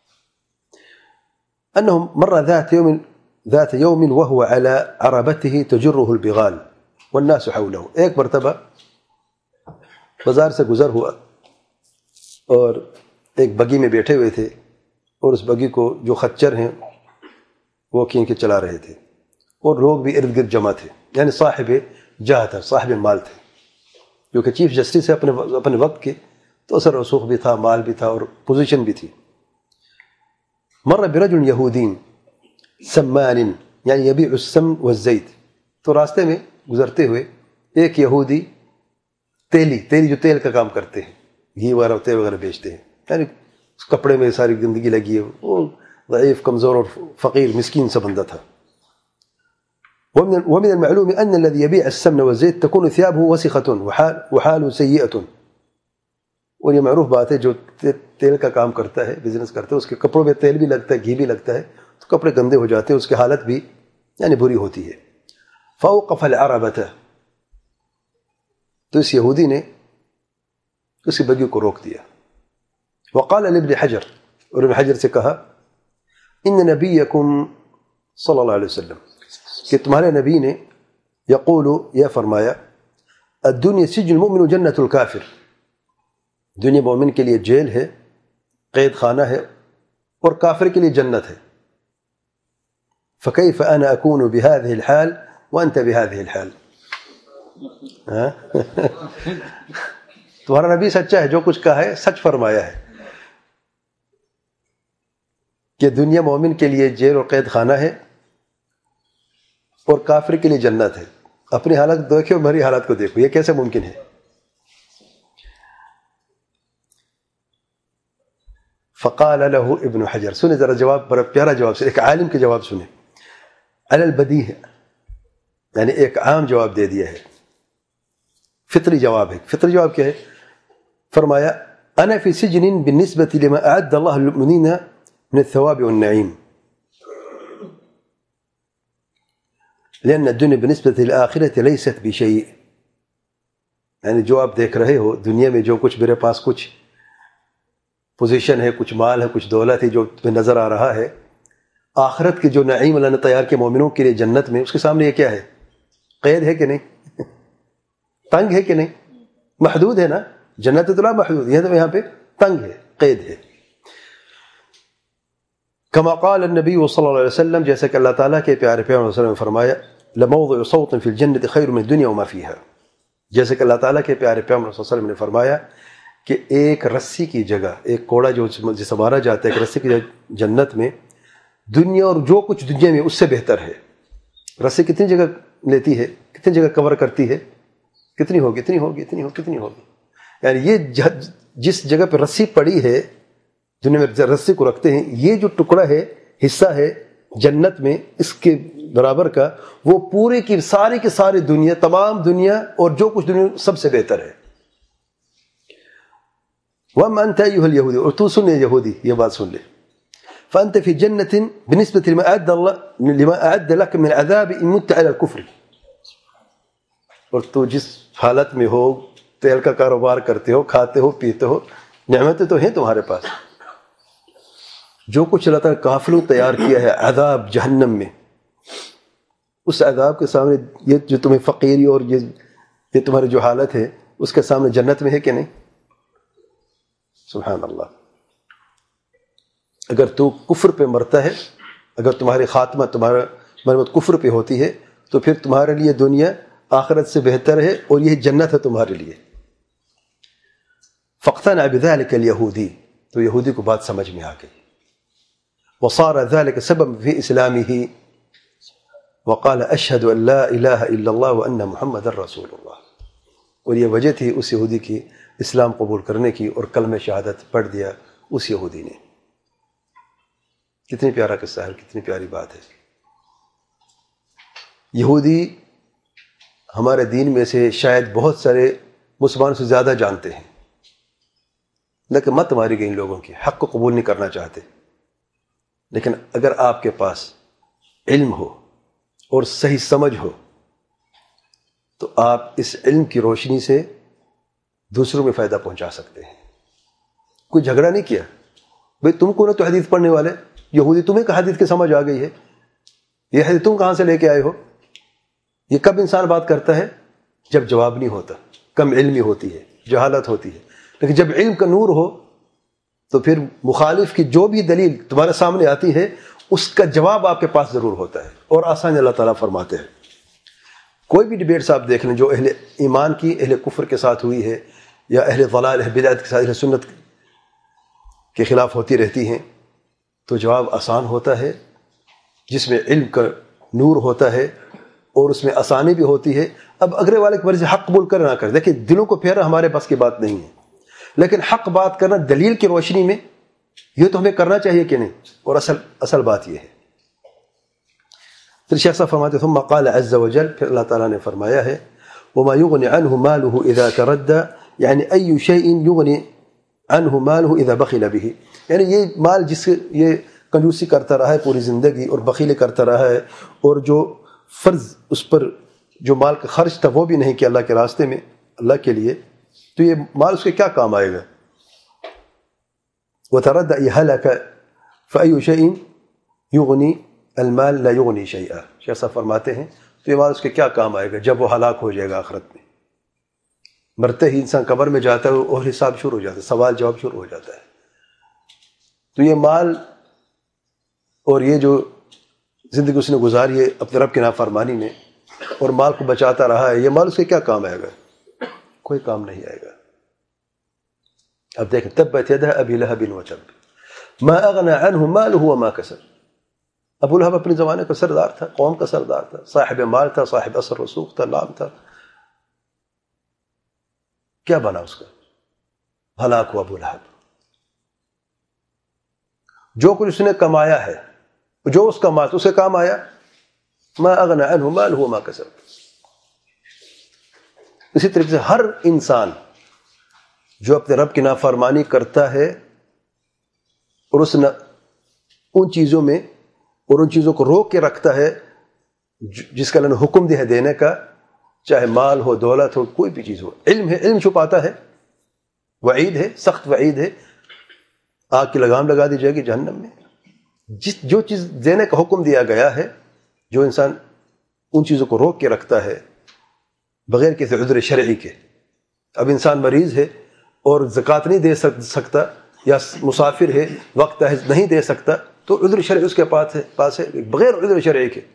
انهم مر ذات يوم ذات يوم وهو على عربته تجره البغال والناس حوله. ایک مرتبہ بازار سے گزر ہوا اور ایک بگی میں بیٹھے ہوئے تھے اور اس بگی کو جو خچر ہیں وہ کھینچ کے چلا رہے تھے اور لوگ بھی ارد گرد جمع تھے. یعنی صاحب جاہ تھا، صاحب مال تھے، جو کہ چیف جسٹس ہے اپنے اپنے وقت کے، تو اثر رسوخ بھی تھا، مال بھی تھا اور پوزیشن بھی تھی. مر برجل یہودین سمان یعنی یبیع السمن والزیت. تو راستے میں گزرتے ہوئے ایک یہودی تیلی تیلی جو تیل کا کام کرتے ہیں، گھی وغیرہ تیل وغیرہ بیچتے ہیں، یعنی اس کپڑے میں ساری گندگی لگی ہے، وہ ضعیف کمزور اور فقیر مسکین سا بندہ تھا. ومن المعلوم أن الذي يبيع السمن والزيت تكون ثيابه وسخة وحال وحاله سيئة. اور یہ معروف بات ہے جو تیل کا کام کرتا ہے، بزنس کرتا ہے، اس کے کپڑوں میں تیل بھی لگتا ہے، گھی بھی لگتا ہے، تو کپڑے گندے ہو جاتے ہیں، اس کی حالت بھی یعنی بری ہوتی ہے. فوقف العربة، تو اس یہودی نے اسی بگی کو روک دیا. وقال لابن حجر، اور ابن حجر سے کہا ان نبیکم صلی اللہ علیہ وسلم، کہ تمہارے نبی نے یقول، یہ فرمایا الدنیا سجن المؤمن جنت الکافر، دنیا مومن کے لیے جیل ہے، قید خانہ ہے، اور کافر کے لیے جنت ہے. فکیف انا اکون بهذه الحال وانت بهذه الحال. تمہارا نبی سچا ہے، جو کچھ کہا ہے سچ فرمایا ہے کہ دنیا مومن کے لیے جیل اور قید خانہ ہے اور کافر کے لیے جنت ہے. اپنی حالت دیکھو، میری حالت کو دیکھو، یہ کیسے ممکن ہے؟ فقال له ابن حجر، سنیں ذرا جواب، بڑا پیارا جواب سے ایک عالم کے جواب سنیں. علی البدیہ، یعنی ایک عام جواب دے دیا ہے، فطری جواب ہے. فطری جواب کیا ہے؟ فرمایا انا فی سجن بالنسبة لما اعد اللہ للمؤمنین من الثواب والنعیم، لأن الدنيا بالنسبة للآخرة ليست بشيء. یعنی جو آپ دیکھ رہے ہو دنیا میں، جو کچھ میرے پاس کچھ پوزیشن ہے، کچھ مال ہے، کچھ دولت ہے جو تمہیں نظر آ رہا ہے، آخرت کے جو نعیم اللہ نے تیار کے مومنوں کے لیے جنت میں، اس کے سامنے یہ کیا ہے؟ قید ہے کہ نہیں؟ تنگ ہے کہ نہیں؟ محدود ہے نا. جنت تو لا محدود، یہ تو یہاں پہ تنگ ہے، قید ہے. کما قال النبی صلی اللہ علیہ وسلم، جیسا کہ اللہ تعالیٰ کے پیارے پیغمبر صلی اللہ علیہ وسلم نے فرمایا لموضع صوت فی الجنة خیر من الدنیا وما فیہا. جیسے کہ اللہ تعالیٰ کے پیارے پیغمبر صلی اللہ علیہ وسلم نے فرمایا کہ ایک رسی کی جگہ، ایک کوڑا جو جسے مارا جاتا ہے، ایک رسی کی جگہ جنت میں دنیا اور جو کچھ دنیا میں اس سے بہتر ہے. رسی کتنی جگہ لیتی ہے، کتنی جگہ کور کرتی ہے؟ کتنی ہوگی اتنی ہوگی اتنی ہوگی کتنی ہوگی یعنی یہ جس جگہ پہ رسی پڑی ہے، دنیا میں رسی کو رکھتے ہیں، یہ جو ٹکڑا ہے، حصہ ہے جنت میں اس کے برابر کا، وہ پورے کی ساری کی ساری دنیا، تمام دنیا اور جو کچھ دنیا سب سے بہتر ہے. وَأَمَّا أَنْتَ أَيُّهَا الْيَهُودِ، اور تو سن یہودی، یہ بات سن لے. فأنت في جنة بالنسبة لما أعد الله لما أعد لك من عذاب إن مت على الكفر. اور تو جس حالت میں ہو، تیل کا کاروبار کرتے ہو، کھاتے ہو، پیتے ہو، نعمتیں تو ہیں تمہارے پاس. جو کچھ اللہ تعالیٰ کافروں تیار کیا ہے عذاب جہنم میں، اس عذاب کے سامنے یہ جو تمہیں فقیری اور یہ یہ تمہاری جو حالت ہے، اس کے سامنے جنت میں ہے کہ نہیں؟ سبحان اللہ. اگر تو کفر پہ مرتا ہے، اگر تمہاری خاتمہ تمہارا مرمت کفر پہ ہوتی ہے، تو پھر تمہارے لیے دنیا آخرت سے بہتر ہے اور یہ جنت ہے تمہارے لیے. فاقتنع بذلك اليهودي، تو یہودی کو بات سمجھ میں آ گئی. وصار ذلك سبب في اسلامه وقال اشهد ان لا اله الا الله وان محمد رسول الله. اور یہ وجہ تھی اس یہودی کی اسلام قبول کرنے کی اور کلمہ شہادت پڑھ دیا اس یہودی نے۔ کتنی پیارا قصہ ہے، کتنی پیاری بات ہے۔ یہودی ہمارے دین میں سے شاید بہت سارے مسلمانوں سے زیادہ جانتے ہیں، لیکن مت ماری گئی ان لوگوں کی، حق کو قبول نہیں کرنا چاہتے۔ لیکن اگر آپ کے پاس علم ہو اور صحیح سمجھ ہو تو آپ اس علم کی روشنی سے دوسروں میں فائدہ پہنچا سکتے ہیں۔ کوئی جھگڑا نہیں کیا، بھئی تم کو نہ تو حدیث پڑھنے والے یہودی، تمہیں کہ حدیث کی سمجھ آ گئی ہے، یہ حدیث تم کہاں سے لے کے آئے ہو؟ یہ کب انسان بات کرتا ہے؟ جب جواب نہیں ہوتا، کم علمی ہوتی ہے، جہالت ہوتی ہے۔ لیکن جب علم کا نور ہو تو پھر مخالف کی جو بھی دلیل تمہارے سامنے آتی ہے اس کا جواب آپ کے پاس ضرور ہوتا ہے، اور آسان اللہ تعالیٰ فرماتے ہیں۔ کوئی بھی ڈیبیٹس آپ دیکھ لیں جو اہل ایمان کی اہل کفر کے ساتھ ہوئی ہے یا اہل ضلال اہل بدعت کے ساتھ اہل سنت کے خلاف ہوتی رہتی ہیں، تو جواب آسان ہوتا ہے، جس میں علم کا نور ہوتا ہے اور اس میں آسانی بھی ہوتی ہے۔ اب اگلے والے کی مرضی حق قبول کرے نہ کرے، دیکھیں دلوں کو پھیرنا ہمارے بس کی بات نہیں ہے، لیکن حق بات کرنا دلیل کی روشنی میں یہ تو ہمیں کرنا چاہیے کہ نہیں، اور اصل اصل بات یہ ہے۔ پھر شیخ صاحب فرماتے ثم قال عز وجل، پھر اللہ تعالیٰ نے فرمایا ہے وما يغني عنه ماله اذا تردى، یعنی اي شيء يغني عنه ماله اذا بخل به، یعنی یہ مال جس یہ کنجوسی کرتا رہا ہے پوری زندگی اور بخیلی کرتا رہا ہے، اور جو فرض اس پر جو مال کا خرچ تھا وہ بھی نہیں کیا اللہ کے راستے میں اللہ کے لیے، تو یہ مال اس کے کیا کام آئے گا؟ وتردى اي هلك فاي شيء يغني المال لا يغني شيئا، شیخ صاحب فرماتے ہیں تو یہ مال اس کے کیا کام آئے گا جب وہ ہلاک ہو جائے گا آخرت میں۔ مرتے ہی انسان قبر میں جاتا ہے اور حساب شروع ہو جاتا ہے، سوال جواب شروع ہو جاتا ہے۔ تو یہ مال اور یہ جو زندگی اس نے گزاری ہے اپنے رب کی نافرمانی میں اور مال کو بچاتا رہا ہے، یہ مال اس کے کیا کام آئے گا؟ کوئی کام نہیں آئے گا۔ اب دیکھیں تبت یدہ ابی لہب وتب ما اغنى عنه ماله وما کسب، ابو لہب اپنے زمانے کا سردار تھا، قوم کا سردار تھا، صاحب مال تھا، صاحب اثر رسوخ تھا، نام تھا، کیا بنا اس کا؟ ہلاک ہوا ابو لہب۔ جو کچھ اس نے کمایا ہے، جو اس کا مال اسے کام آیا، ما اغنى عنه ماله وما کسب۔ اسی طریقے سے ہر انسان جو اپنے رب کی نافرمانی کرتا ہے اور اس نے ان چیزوں میں اور ان چیزوں کو روک کے رکھتا ہے جس کا اللہ نے حکم دیا ہے دینے کا، چاہے مال ہو، دولت ہو، کوئی بھی چیز ہو، علم ہے، علم چھپاتا ہے، وعید ہے، سخت وعید ہے، آگ کی لگام لگا دی جائے گی جہنم میں۔ جس جو چیز دینے کا حکم دیا گیا ہے، جو انسان ان چیزوں کو روک کے رکھتا ہے بغیر کسی عذر شرعی کے، اب انسان مریض ہے اور زکوٰۃ نہیں دے سکتا، یا مسافر ہے وقت ہے نہیں دے سکتا، تو عذر شرعی اس کے پاس ہے پاس ہے بغیر عذر شرعی کے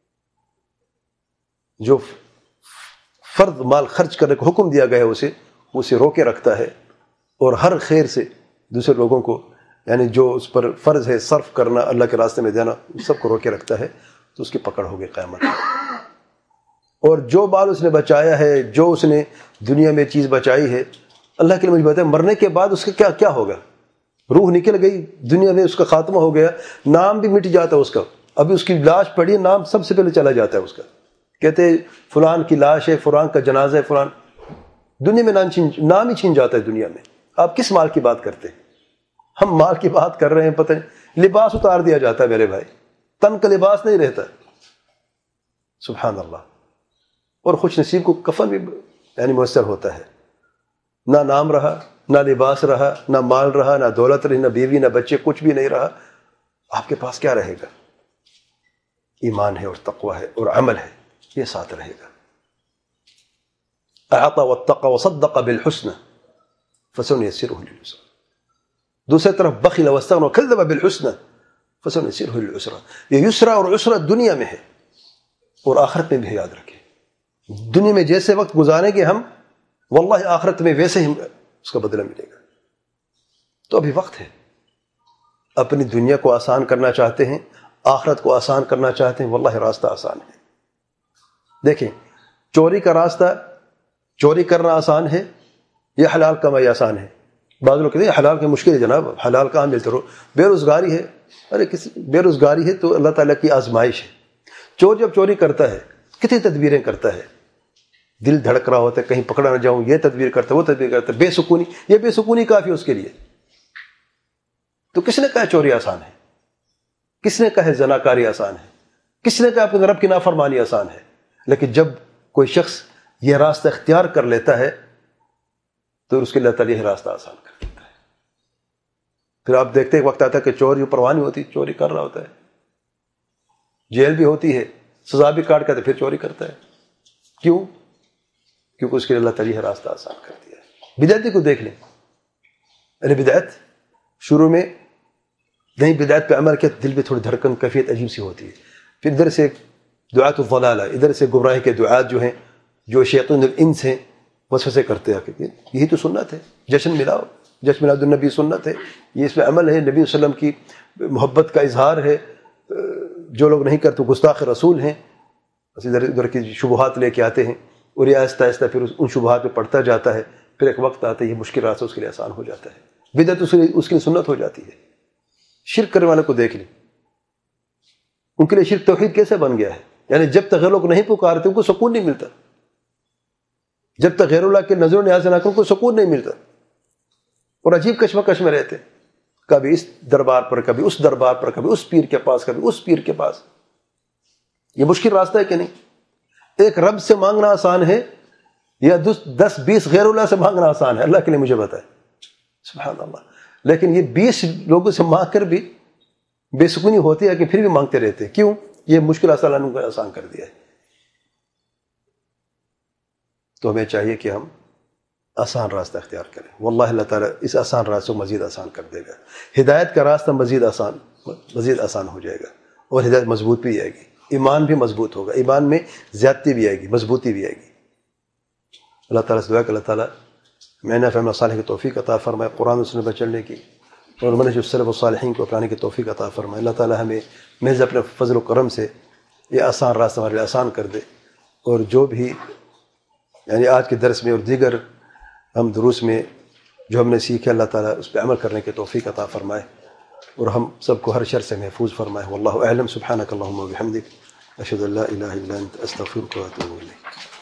جو فرض مال خرچ کرنے کا حکم دیا گیا ہے اسے اسے روکے رکھتا ہے، اور ہر خیر سے دوسرے لوگوں کو، یعنی جو اس پر فرض ہے صرف کرنا، اللہ کے راستے میں دینا، سب کو روکے رکھتا ہے، تو اس کی پکڑ ہوگی قیامت میں۔ اور جو مال اس نے بچایا ہے، جو اس نے دنیا میں چیز بچائی ہے، اللہ کے لیے مجھے بتائیں مرنے کے بعد اس کا کیا کیا ہوگا؟ روح نکل گئی دنیا میں، اس کا خاتمہ ہو گیا، نام بھی مٹ جاتا ہے اس کا، ابھی اس کی لاش پڑی، نام سب سے پہلے چلا جاتا ہے اس کا، کہتے ہیں فلان کی لاش ہے، فلان کا جنازہ ہے، فلان، دنیا میں نام چھین نام ہی چھین جاتا ہے دنیا میں۔ آپ کس مال کی بات کرتے ہیں؟ ہم مال کی بات کر رہے ہیں، پتہ نہیں لباس اتار دیا جاتا ہے میرے بھائی، تن کا لباس نہیں رہتا، سبحان اللہ۔ اور خوش نصیب کو کفن بھی یعنی میسر ہوتا ہے، نہ نام رہا، نہ لباس رہا، نہ مال رہا، نہ دولت رہی، نہ بیوی، نہ بچے، کچھ بھی نہیں رہا، آپ کے پاس کیا رہے گا؟ ایمان ہے اور تقوی ہے اور عمل ہے، یہ ساتھ رہے گا۔ اعطى واتقى وصدق بالحسنى فسنيسره لليسرى، دوسری طرف بخل واستغنى وكذب بالحسنى فسنيسره للعسرى۔ یہ یسرا اور عسرا دنیا میں ہے اور آخرت میں بھی یاد رکھیں، دنیا میں جیسے وقت گزاریں گے ہم، واللہ آخرت میں ویسے ہی اس کا بدلہ ملے گا۔ تو ابھی وقت ہے، اپنی دنیا کو آسان کرنا چاہتے ہیں، آخرت کو آسان کرنا چاہتے ہیں، واللہ راستہ آسان ہے۔ دیکھیں چوری کا راستہ چوری کرنا آسان ہے یا حلال کمائی آسان ہے؟ بعض لوگ کہتے ہیں حلال کی مشکل ہے جناب، حلال کہاں ملتے رہو، بے روزگاری ہے. ارے کس بے روزگاری ہے تو اللہ تعالیٰ کی آزمائش ہے. چور جب چوری کرتا ہے کتنی تدبیریں کرتا ہے، دل دھڑک رہا ہوتا ہے کہیں پکڑا نہ جاؤں، یہ تدبیر کرتا ہے وہ تدبیر کرتا ہے، بے سکونی، یہ بے سکونی کافی ہے اس کے لیے. تو کس نے کہا چوری آسان ہے؟ کس نے کہا زناکاری آسان ہے؟ کس نے کہا اپنے رب کی نافرمانی آسان ہے؟ لیکن جب کوئی شخص یہ راستہ اختیار کر لیتا ہے تو اس کے لیے اللہ تعالیٰ یہ راستہ آسان کر دیتا ہے. پھر آپ دیکھتے ایک وقت آتا ہے کہ چور یہ پرواہ نہیں ہوتی، چوری کر رہا ہوتا ہے، جیل بھی ہوتی ہے، سزا بھی کاٹ کر پھر چوری کرتا ہے. کیوں؟ کیونکہ اس کے لیے اللہ تعالیٰ یہ راستہ آسان کر دیا ہے. بدعتی کو دیکھ لیں، ارے بدعت شروع میں نہیں بدعت پہ عمل کیا دل پہ تھوڑی دھڑکن کیفیت عجیب سی ہوتی ہے. پھر ادھر سے دعات الضلالہ، ادھر سے گمراہی کے دعات جو ہیں جو شیطان الانس ہیں وسوسے کرتے ہیں کہ یہی تو سنت ہے، جشن ملاؤ، جشن میلاد النبی سنت ہے، یہ اس میں عمل ہے، نبی صلی اللہ علیہ وسلم کی محبت کا اظہار ہے، جو لوگ نہیں کرتے گستاخ رسول ہیں. بس ادھر ادھر کی شبہات لے کے آتے ہیں اور یہ آہستہ آہستہ پھر ان شبہات پہ پڑھتا جاتا ہے. پھر ایک وقت آتا ہے یہ مشکل راستہ اس کے لیے آسان ہو جاتا ہے، بدعت اس کے لیے اس کے لیے سنت ہو جاتی ہے. شرک کرنے والے کو دیکھ لیں، ان کے لیے شرک توحید کیسے بن گیا ہے؟ یعنی جب تک غیر لوگ نہیں پکارتے ان کو سکون نہیں ملتا، جب تک غیر اللہ کے نظر و نیاز نہ کریں ان کو سکون نہیں ملتا، اور عجیب کشمکش میں رہتے، کبھی اس دربار پر، کبھی اس دربار پر، کبھی اس پیر کے پاس، کبھی اس پیر کے پاس. یہ مشکل راستہ ہے کہ نہیں؟ ایک رب سے مانگنا آسان ہے یا دس بیس غیر اللہ سے مانگنا آسان ہے؟ اللہ کے لیے مجھے بتائے. سبحان اللہ. لیکن یہ بیس لوگوں سے مانگ کر بھی بے سکونی ہوتی ہے کہ پھر بھی مانگتے رہتے. کیوں؟ یہ مشکل اللہ نے آسان کر دیا ہے. تو ہمیں چاہیے کہ ہم آسان راستہ اختیار کریں. واللہ اللہ تعالیٰ اس آسان راستہ کو مزید آسان کر دے گا. ہدایت کا راستہ مزید آسان مزید آسان ہو جائے گا اور ہدایت مضبوط بھی آئے گی، ایمان بھی مضبوط ہوگا، ایمان میں زیادتی بھی آئے گی، مضبوطی بھی آئے گی. اللہ تعالیٰ سے دعا کہ اللہ تعالیٰ میں نے فہم صالح کی توفیق عطا فرمائے، قرآن و سنت پر چلنے کی اور منہج السلف والصالحین کو اپنانے کی توفیق عطا فرمائے. اللہ تعالیٰ ہمیں محض اپنے فضل و کرم سے یہ آسان راستہ ہمارے لیے آسان کر دے، اور جو بھی یعنی آج کے درس میں اور دیگر ہم دروس میں جو ہم نے سیکھے اللہ تعالیٰ اس پہ عمل کرنے کی توفیق عطا فرمائے اور ہم سب کو ہر شر سے محفوظ فرمائے. واللہ اعلم. سبحانک اللہم و بحمدک، اشہد ان لا الہ الا انت، استغفرک و اتوب الیک.